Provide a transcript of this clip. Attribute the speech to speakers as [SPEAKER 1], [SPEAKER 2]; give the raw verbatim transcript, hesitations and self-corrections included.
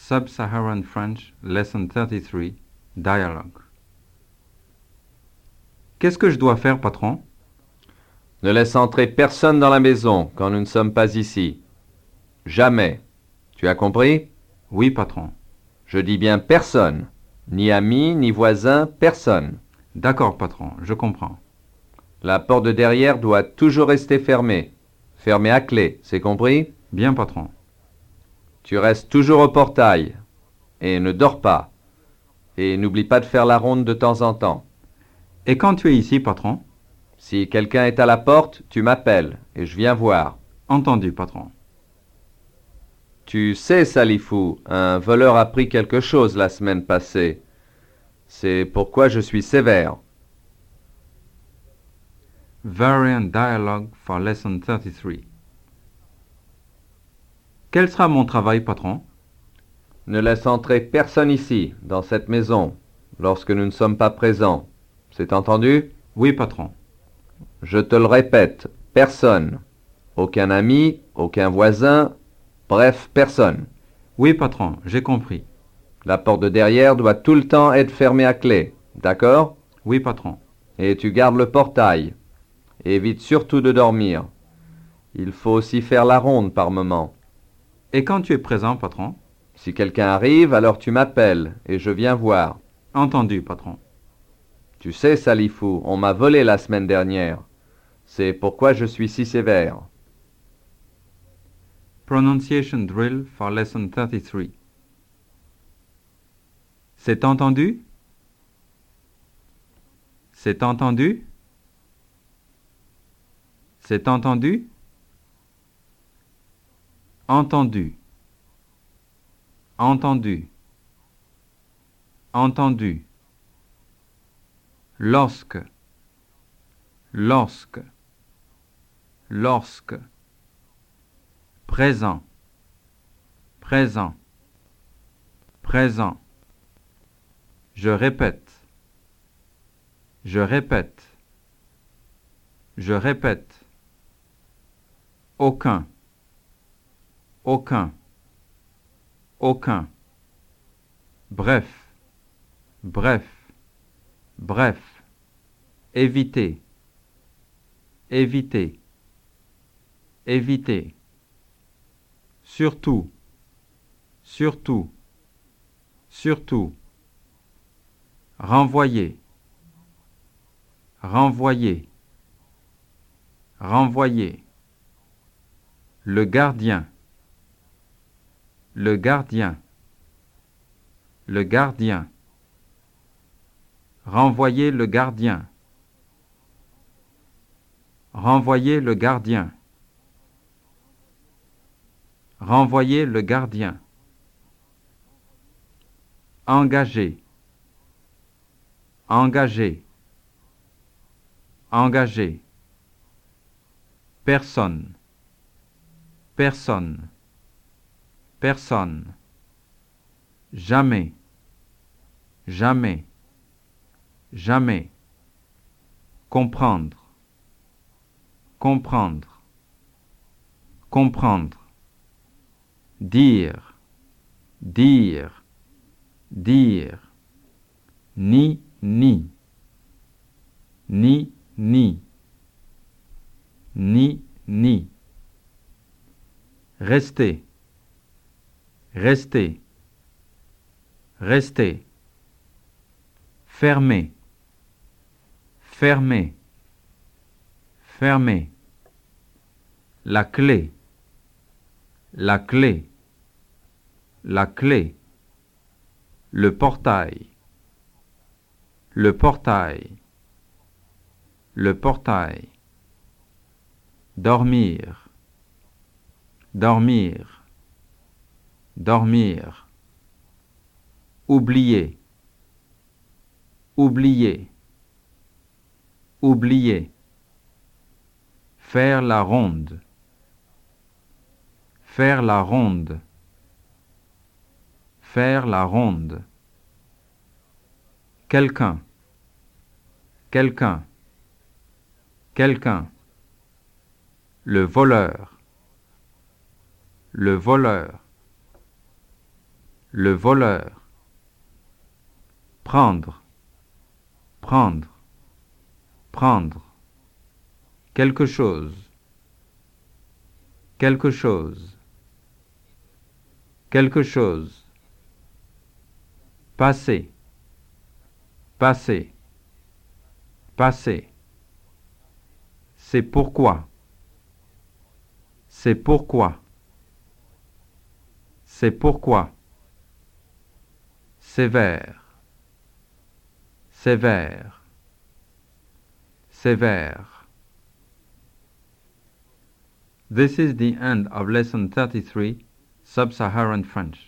[SPEAKER 1] Sub-Saharan French, Lesson thirty-three, Dialogue. Qu'est-ce que je dois faire, patron?
[SPEAKER 2] Ne laisse entrer personne dans la maison quand nous ne sommes pas ici. Jamais. Tu as compris?
[SPEAKER 1] Oui, patron.
[SPEAKER 2] Je dis bien personne. Ni amis, ni voisins, personne.
[SPEAKER 1] D'accord, patron, je comprends.
[SPEAKER 2] La porte de derrière doit toujours rester fermée. Fermée à clé, c'est compris?
[SPEAKER 1] Bien, patron.
[SPEAKER 2] Tu restes toujours au portail. Et ne dors pas. Et n'oublie pas de faire la ronde de temps en temps.
[SPEAKER 1] Et quand tu es ici, patron?
[SPEAKER 2] Si quelqu'un est à la porte, tu m'appelles et je viens voir.
[SPEAKER 1] Entendu, patron.
[SPEAKER 2] Tu sais, Salifou, un voleur a pris quelque chose la semaine passée. C'est pourquoi je suis sévère.
[SPEAKER 1] Variant Dialogue for Lesson thirty-three. Quel sera mon travail, patron?
[SPEAKER 2] Ne laisse entrer personne ici, dans cette maison, lorsque nous ne sommes pas présents. C'est entendu?
[SPEAKER 1] Oui, patron.
[SPEAKER 2] Je te le répète, personne. Aucun ami, aucun voisin, bref, personne.
[SPEAKER 1] Oui, patron, j'ai compris.
[SPEAKER 2] La porte de derrière doit tout le temps être fermée à clé, d'accord?
[SPEAKER 1] Oui, patron.
[SPEAKER 2] Et tu gardes le portail. Évite surtout de dormir. Il faut aussi faire la ronde par moment.
[SPEAKER 1] Et quand tu es présent, patron?
[SPEAKER 2] Si quelqu'un arrive, alors tu m'appelles et je viens voir.
[SPEAKER 1] Entendu, patron.
[SPEAKER 2] Tu sais, Salifou, on m'a volé la semaine dernière. C'est pourquoi je suis si sévère.
[SPEAKER 1] Pronunciation Drill for Lesson thirty-three. C'est entendu? C'est entendu? C'est entendu? Entendu. Entendu. Entendu. Lorsque. Lorsque. Lorsque. Présent. Présent. Présent. Je répète. Je répète. Je répète. Aucun. Aucun. Aucun. Bref. Bref. Bref. Éviter. Éviter. Éviter. Surtout. Surtout. Surtout. Renvoyer. Renvoyer. Renvoyer. Le gardien. Le gardien. Le gardien. Renvoyer le gardien. Renvoyer le gardien. Renvoyer le gardien. Engager. Engager. Engager. Personne. Personne. Personne. Jamais. Jamais. Jamais. Comprendre. Comprendre. Comprendre. Dire. Dire. Dire. Ni, ni. Ni, ni. Ni, ni. Rester. Rester. Rester. Fermer. Fermer. Fermer. La clé. La clé. La clé. Le portail. Le portail. Le portail. Dormir. Dormir. Dormir. Oublier. Oublier. Oublier. Faire la ronde. Faire la ronde. Faire la ronde. Quelqu'un. Quelqu'un. Quelqu'un. Le voleur. Le voleur. Le voleur. Prendre. Prendre. Prendre. Quelque chose. Quelque chose. Quelque chose. Passer. Passer. Passer. C'est pourquoi. C'est pourquoi. C'est pourquoi. Sévère. Sévère. Sévère. This is the end of lesson thirty-three, Sub-Saharan French.